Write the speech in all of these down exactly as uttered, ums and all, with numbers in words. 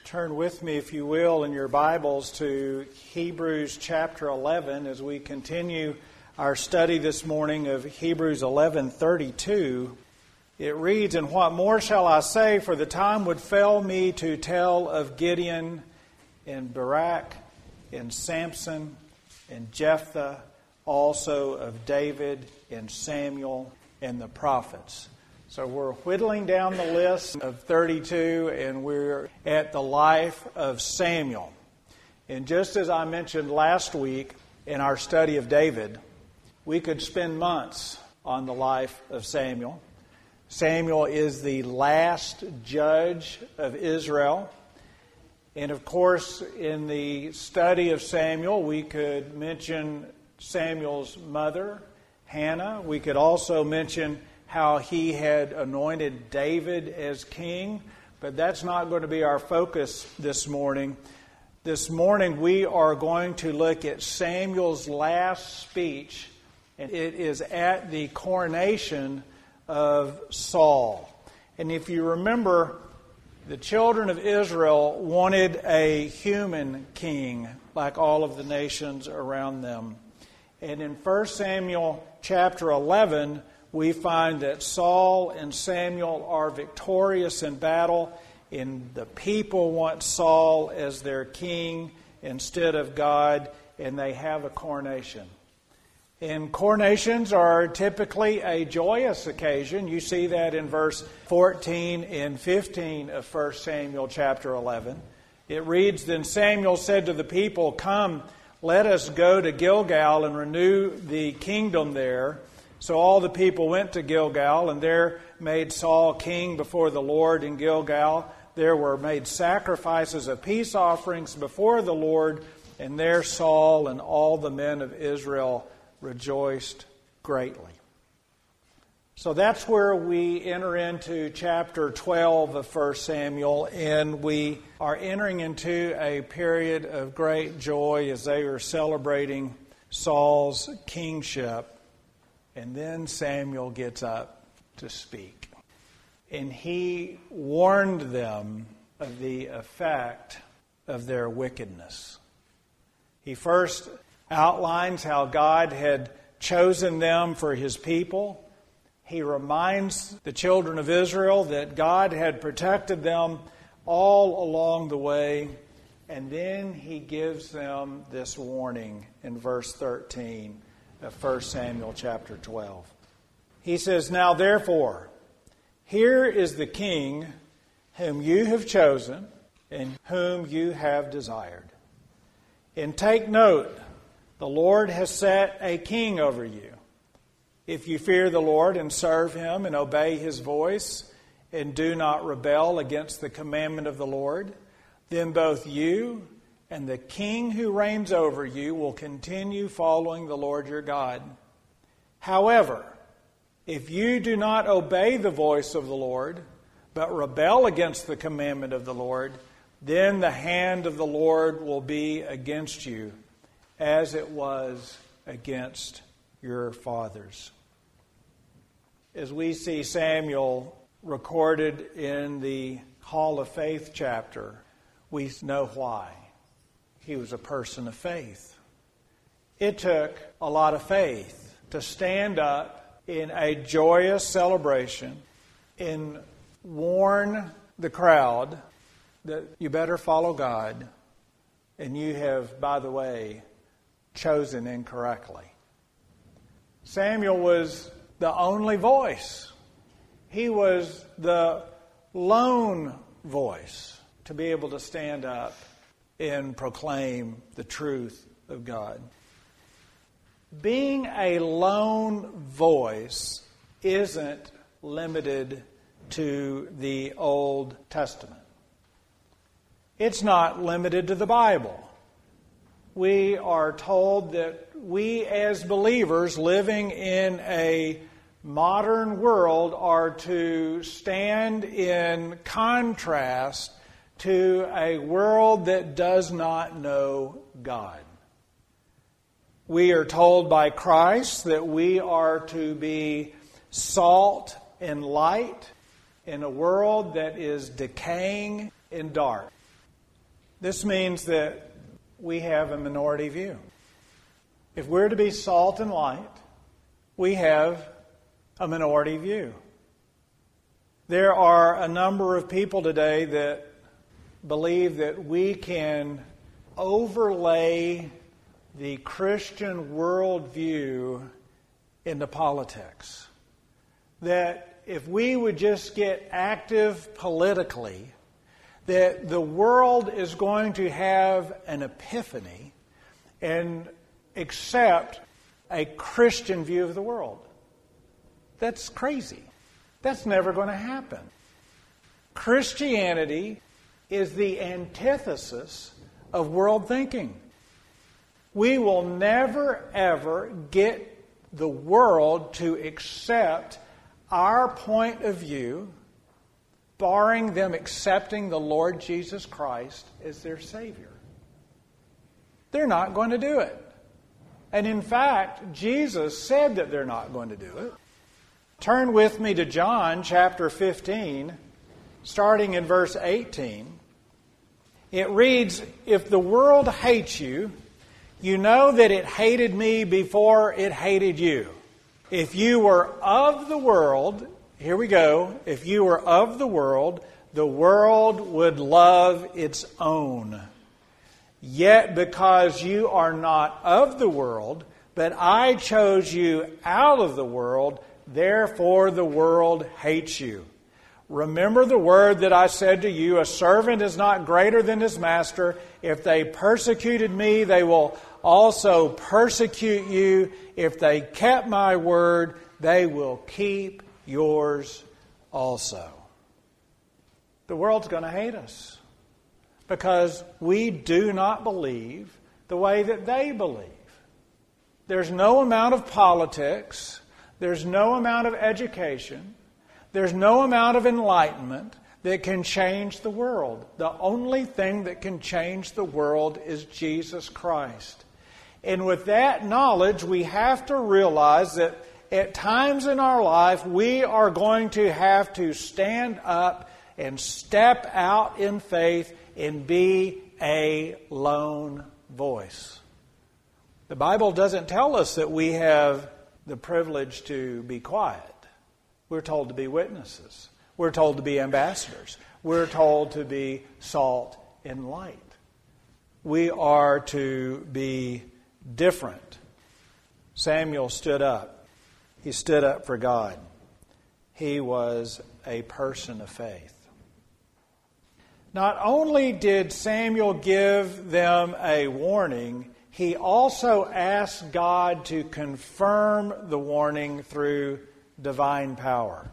Turn with me, if you will, in your Bibles to Hebrews chapter eleven as we continue our study this morning of Hebrews eleven thirty-two. It reads, "And what more shall I say, for the time would fail me to tell of Gideon and Barak and Samson and Jephthah, also of David and Samuel and the prophets." So we're whittling down the list of thirty-two, and we're at the life of Samuel. And just as I mentioned last week in our study of David, we could spend months on the life of Samuel. Samuel is the last judge of Israel. And of course, in the study of Samuel, we could mention Samuel's mother, Hannah. We could also mention how he had anointed David as king, but that's not going to be our focus this morning. This morning we are going to look at Samuel's last speech, and it is at the coronation of Saul. And if you remember, the children of Israel wanted a human king like all of the nations around them. And in First Samuel chapter eleven, we find that Saul and Samuel are victorious in battle, and the people want Saul as their king instead of God, and they have a coronation. And coronations are typically a joyous occasion. You see that in verse fourteen and fifteen of First Samuel chapter eleven. It reads, "Then Samuel said to the people, 'Come, let us go to Gilgal and renew the kingdom there.' So all the people went to Gilgal, and there made Saul king before the Lord in Gilgal. There were made sacrifices of peace offerings before the Lord, and there Saul and all the men of Israel rejoiced greatly." So that's where we enter into chapter twelve of First Samuel, and we are entering into a period of great joy as they are celebrating Saul's kingship. And then Samuel gets up to speak. And he warned them of the effect of their wickedness. He first outlines how God had chosen them for his people. He reminds the children of Israel that God had protected them all along the way. And then he gives them this warning in verse thirteen. Of First Samuel chapter twelve. He says, "Now therefore, here is the king whom you have chosen and whom you have desired. And take note, the Lord has set a king over you. If you fear the Lord and serve him and obey his voice and do not rebel against the commandment of the Lord, then both you and the king who reigns over you will continue following the Lord your God. However, if you do not obey the voice of the Lord, but rebel against the commandment of the Lord, then the hand of the Lord will be against you, as it was against your fathers." As we see Samuel recorded in the Hall of Faith chapter, we know why. He was a person of faith. It took a lot of faith to stand up in a joyous celebration and warn the crowd that you better follow God, and you have, by the way, chosen incorrectly. Samuel was the only voice. He was the lone voice to be able to stand up and proclaim the truth of God. Being a lone voice isn't limited to the Old Testament. It's not limited to the Bible. We are told that we as believers living in a modern world are to stand in contrast to a world that does not know God. We are told by Christ that we are to be salt and light in a world that is decaying and dark. This means that we have a minority view. If we're to be salt and light, we have a minority view. There are a number of people today that believe that we can overlay the Christian worldview into politics. That if we would just get active politically, that the world is going to have an epiphany and accept a Christian view of the world. That's crazy. That's never going to happen. Christianity is the antithesis of world thinking. We will never, ever get the world to accept our point of view, barring them accepting the Lord Jesus Christ as their Savior. They're not going to do it. And in fact, Jesus said that they're not going to do it. Turn with me to John chapter fifteen, starting in verse eighteen. It reads, "If the world hates you, you know that it hated me before it hated you. If you were of the world," here we go, "if you were of the world, the world would love its own. Yet because you are not of the world, but I chose you out of the world, therefore the world hates you. Remember the word that I said to you, a servant is not greater than his master. If they persecuted me, they will also persecute you. If they kept my word, they will keep yours also." The world's going to hate us because we do not believe the way that they believe. There's no amount of politics, there's no amount of education, there's no amount of enlightenment that can change the world. The only thing that can change the world is Jesus Christ. And with that knowledge, we have to realize that at times in our life, we are going to have to stand up and step out in faith and be a lone voice. The Bible doesn't tell us that we have the privilege to be quiet. We're told to be witnesses. We're told to be ambassadors. We're told to be salt and light. We are to be different. Samuel stood up. He stood up for God. He was a person of faith. Not only did Samuel give them a warning, he also asked God to confirm the warning through divine power.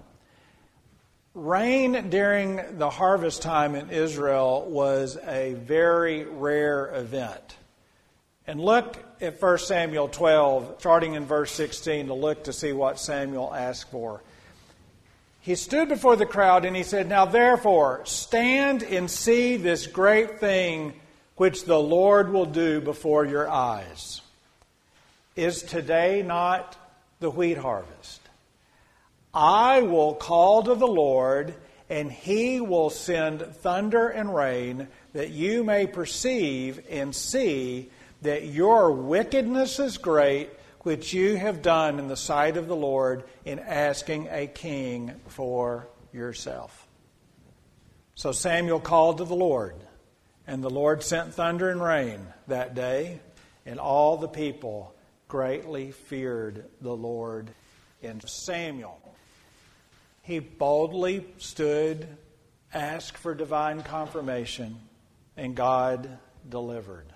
Rain during the harvest time in Israel was a very rare event. And look at First Samuel twelve, starting in verse sixteen, to look to see what Samuel asked for. He stood before the crowd and he said, "Now therefore, stand and see this great thing which the Lord will do before your eyes. Is today not the wheat harvest? I will call to the Lord, and he will send thunder and rain, that you may perceive and see that your wickedness is great, which you have done in the sight of the Lord in asking a king for yourself." So Samuel called to the Lord, and the Lord sent thunder and rain that day, and all the people greatly feared the Lord. And Samuel, he boldly stood, asked for divine confirmation, and God delivered.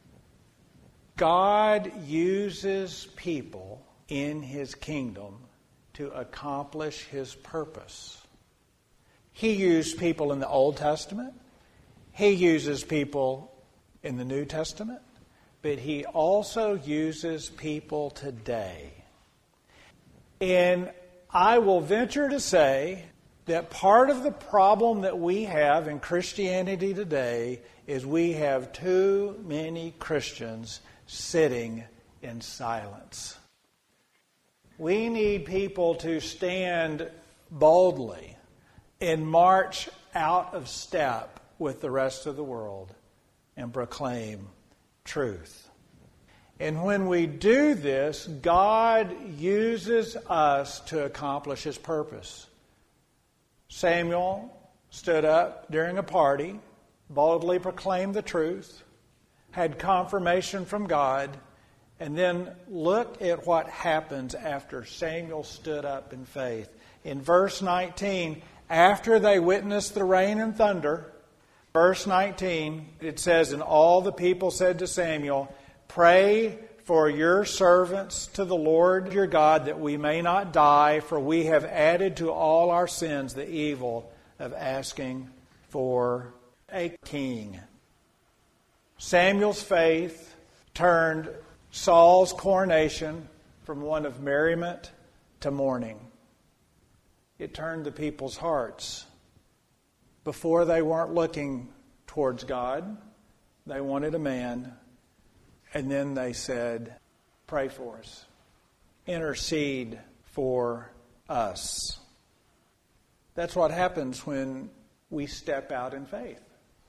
God uses people in His kingdom to accomplish His purpose. He used people in the Old Testament. He uses people in the New Testament. But He also uses people today. And I will venture to say that part of the problem that we have in Christianity today is we have too many Christians sitting in silence. We need people to stand boldly and march out of step with the rest of the world and proclaim truth. And when we do this, God uses us to accomplish His purpose. Samuel stood up during a party, boldly proclaimed the truth, had confirmation from God, and then look at what happens after Samuel stood up in faith. In verse nineteen, after they witnessed the rain and thunder, verse nineteen, it says, and all the people said to Samuel, pray for your servants to the Lord your God that we may not die, for we have added to all our sins the evil of asking for a king. Samuel's faith turned Saul's coronation from one of merriment to mourning. It turned the people's hearts. Before, they weren't looking towards God. They wanted a man. And then they said, pray for us. Intercede for us. That's what happens when we step out in faith.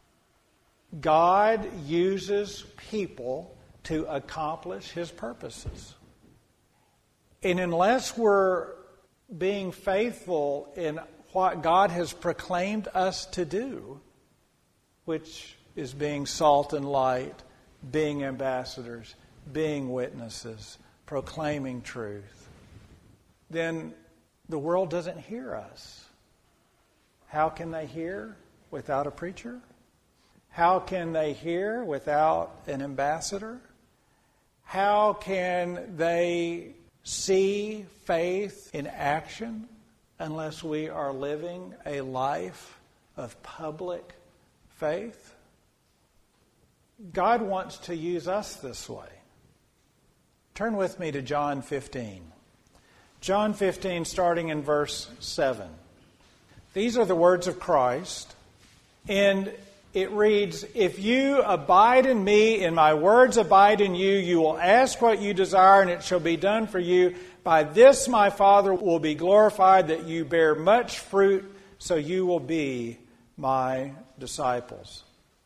God uses people to accomplish His purposes. And unless we're being faithful in what God has proclaimed us to do, which is being salt and light, being ambassadors, being witnesses, proclaiming truth, then the world doesn't hear us. How can they hear without a preacher? How can they hear without an ambassador? How can they see faith in action unless we are living a life of public faith? God wants to use us this way. Turn with me to John fifteen. John fifteen, starting in verse seven. These are the words of Christ, and it reads, if you abide in me and my words abide in you, you will ask what you desire and it shall be done for you. By this my Father will be glorified, that you bear much fruit, so you will be my disciples.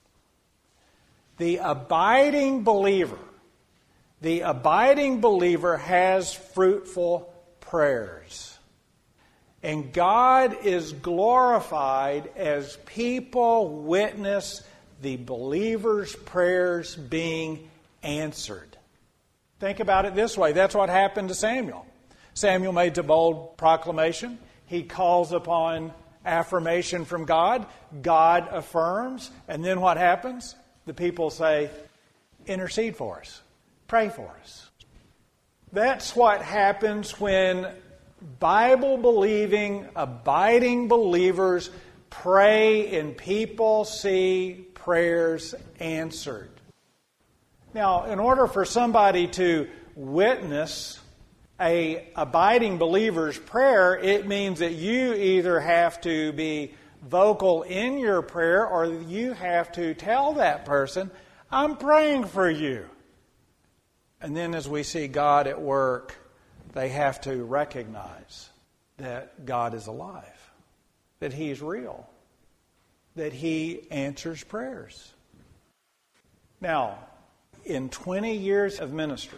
The abiding believer, the abiding believer has fruitful prayers. And God is glorified as people witness the believer's prayers being answered. Think about it this way. That's what happened to Samuel. Samuel made the bold proclamation. He calls upon affirmation from God. God affirms. And then what happens? The people say, intercede for us. Pray for us. That's what happens when Bible-believing, abiding believers pray and people see prayers answered. Now, in order for somebody to witness a abiding believer's prayer, it means that you either have to be vocal in your prayer or you have to tell that person, I'm praying for you. And then as we see God at work, they have to recognize that God is alive, that He's real, that He answers prayers. Now, in twenty years of ministry,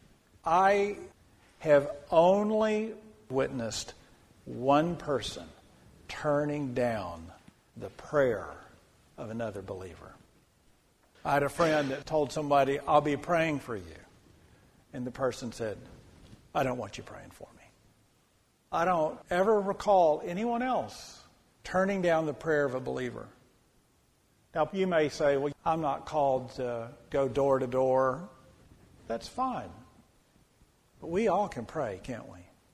I have only witnessed one person turning down the prayer of another believer. I had a friend that told somebody, I'll be praying for you. And the person said, I don't want you praying for me. I don't ever recall anyone else turning down the prayer of a believer. Now, you may say, well, I'm not called to go door to door. That's fine. But we all can pray, can't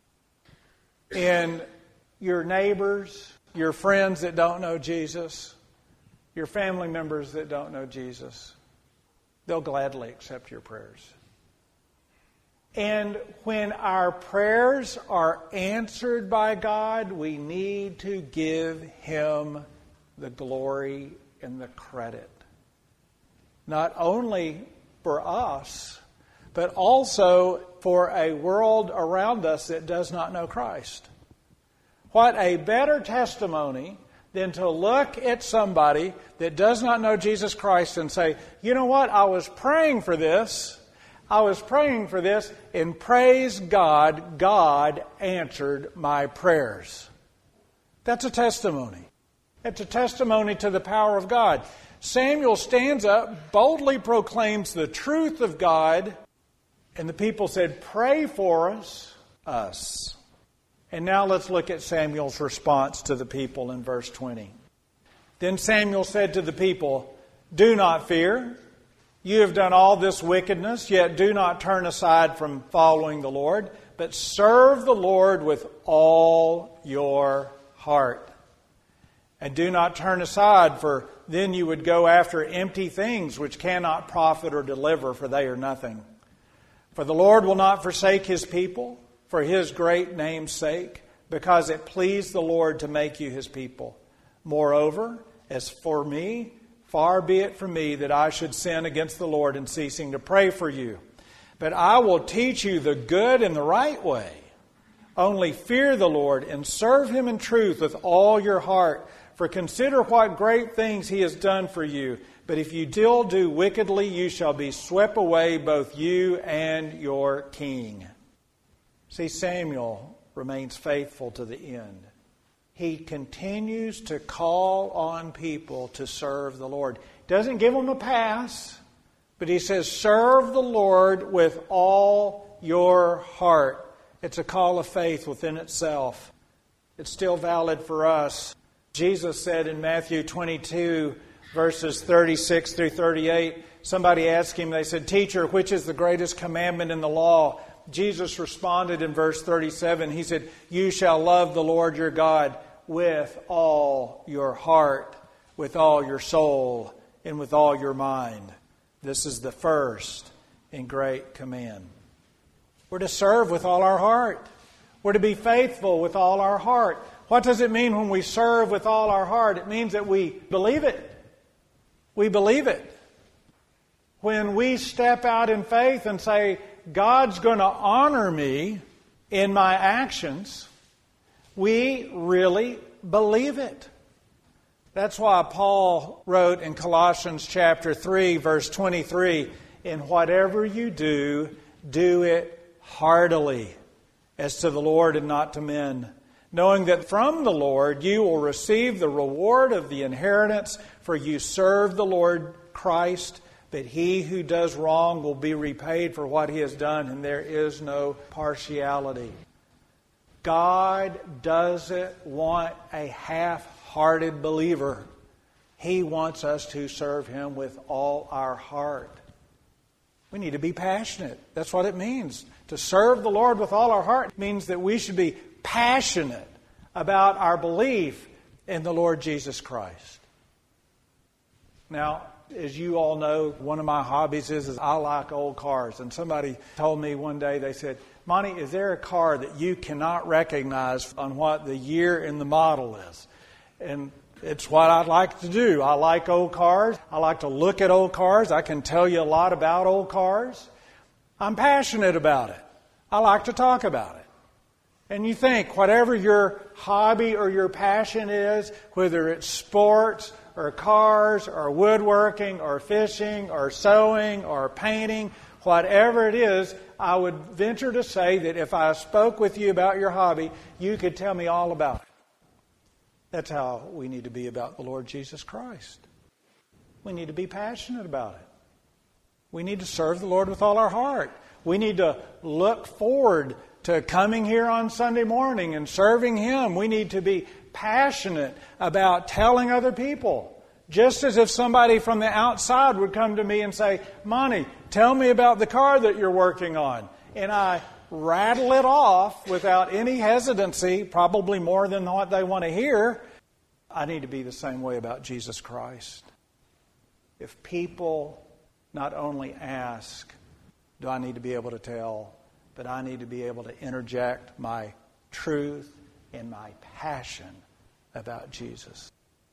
we? And your neighbors, your friends that don't know Jesus, your family members that don't know Jesus, they'll gladly accept your prayers. And when our prayers are answered by God, we need to give Him the glory and the credit. Not only for us, but also for a world around us that does not know Christ. What a better testimony than to look at somebody that does not know Jesus Christ and say, you know what, I was praying for this, I was praying for this, and praise God, God answered my prayers. That's a testimony. It's a testimony to the power of God. Samuel stands up, boldly proclaims the truth of God, and the people said, pray for us, us. And now let's look at Samuel's response to the people in verse twenty. Then Samuel said to the people, do not fear. You have done all this wickedness, yet do not turn aside from following the Lord, but serve the Lord with all your heart. And do not turn aside, for then you would go after empty things which cannot profit or deliver, for they are nothing. For the Lord will not forsake His people for His great name's sake, because it pleased the Lord to make you His people. Moreover, as for me, far be it from me that I should sin against the Lord in ceasing to pray for you. But I will teach you the good and the right way. Only fear the Lord and serve Him in truth with all your heart. For consider what great things He has done for you. But if you still do wickedly, you shall be swept away, both you and your king. See, Samuel remains faithful to the end. He continues to call on people to serve the Lord. Doesn't give them a pass, but he says, serve the Lord with all your heart. It's a call of faith within itself. It's still valid for us. Jesus said in Matthew twenty-two, verses thirty-six through thirty-eight, somebody asked Him, they said, Teacher, which is the greatest commandment in the law? Jesus responded in verse thirty-seven, He said, you shall love the Lord your God with all your heart, with all your soul, and with all your mind. This is the first and great command. We're to serve with all our heart. We're to be faithful with all our heart. What does it mean when we serve with all our heart? It means that we believe it. We believe it. When we step out in faith and say, God's going to honor me in my actions, we really believe it. That's why Paul wrote in Colossians chapter three, verse twenty-three, in whatever you do, do it heartily, as to the Lord and not to men, knowing that from the Lord you will receive the reward of the inheritance, for you serve the Lord Christ, but he who does wrong will be repaid for what he has done, and there is no partiality. God doesn't want a half-hearted believer. He wants us to serve Him with all our heart. We need to be passionate. That's what it means. To serve the Lord with all our heart means that we should be passionate about our belief in the Lord Jesus Christ. Now, as you all know, one of my hobbies is, is I like old cars. And somebody told me one day, they said, Monty, is there a car that you cannot recognize on what the year and the model is? And it's what I'd like to do. I like old cars. I like to look at old cars. I can tell you a lot about old cars. I'm passionate about it. I like to talk about it. And you think, whatever your hobby or your passion is, whether it's sports or cars or woodworking or fishing or sewing or painting, whatever it is, I would venture to say that if I spoke with you about your hobby, you could tell me all about it. That's how we need to be about the Lord Jesus Christ. We need to be passionate about it. We need to serve the Lord with all our heart. We need to look forward to coming here on Sunday morning and serving Him. We need to be passionate about telling other people. Just as if somebody from the outside would come to me and say, Monty, tell me about the car that you're working on. And I rattle it off without any hesitancy, probably more than what they want to hear. I need to be the same way about Jesus Christ. If people not only ask, do I need to be able to tell, but I need to be able to interject my truth and my passion about Jesus.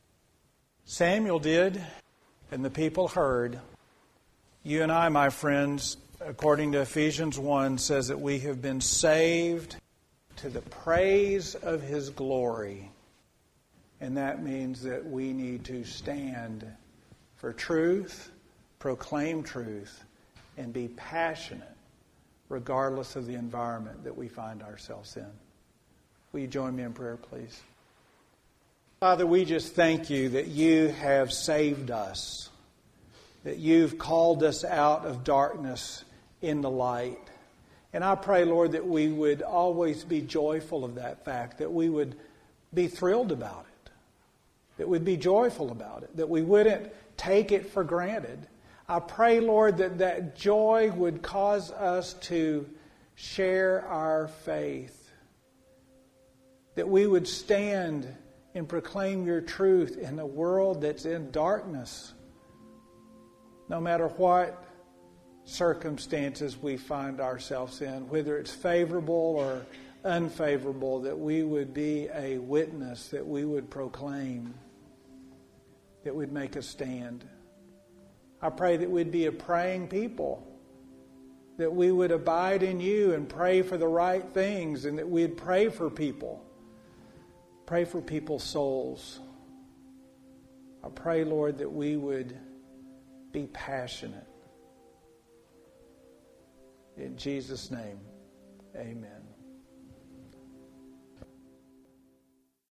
Samuel did, and the people heard. You and I, my friends, according to Ephesians one, says that we have been saved to the praise of His glory. And that means that we need to stand for truth, proclaim truth, and be passionate regardless of the environment that we find ourselves in. Will you join me in prayer, please? Father, we just thank you that you have saved us, that you've called us out of darkness into light. And I pray, Lord, that we would always be joyful of that fact, that we would be thrilled about it, that we'd be joyful about it, that we wouldn't take it for granted. I pray, Lord, that that joy would cause us to share our faith, that we would stand and proclaim your truth in a world that's in darkness, no matter what circumstances we find ourselves in, whether it's favorable or unfavorable, that we would be a witness, that we would proclaim, that would make a stand. I pray that we'd be a praying people, that we would abide in you and pray for the right things, and that we'd pray for people, pray for people's souls. I pray, Lord, that we would be passionate. In Jesus' name, amen.